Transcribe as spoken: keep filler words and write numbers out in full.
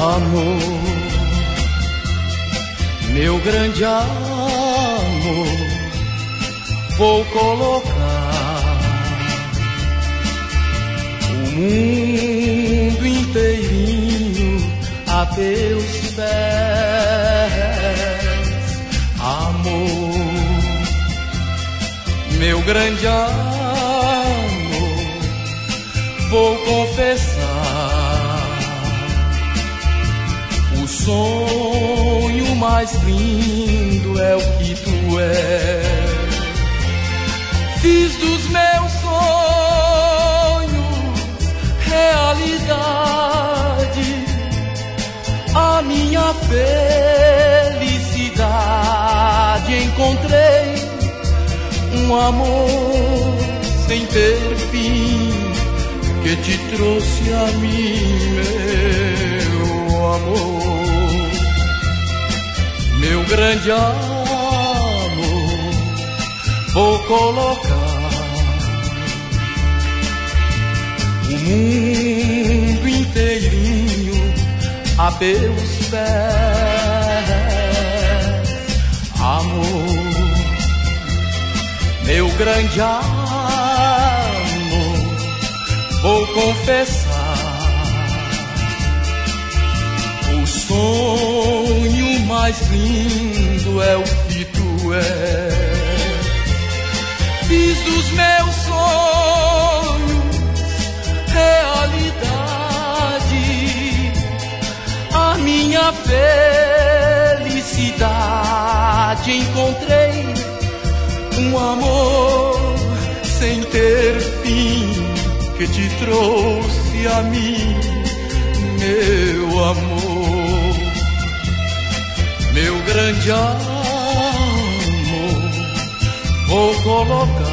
Amor, meu grande amor, vou colocar o mundo inteirinho a teus pés. Amor, meu grande amor, vou confessar o sonho mais lindo é o que tu és. Fiz dos meus sonhos realidade, a minha felicidade. Encontrei um amor sem ter fim que te trouxe a mim, meu amor, meu grande amor, vou colocar o mundo inteirinho a teus pés. Amor, meu grande amor, vou confessar o sonho mais lindo é o que tu és. Fiz dos meus sonhos realidade, a minha felicidade. Encontrei um amor sem ter fim que te trouxe a mim, meu amor, meu grande amor, vou colocar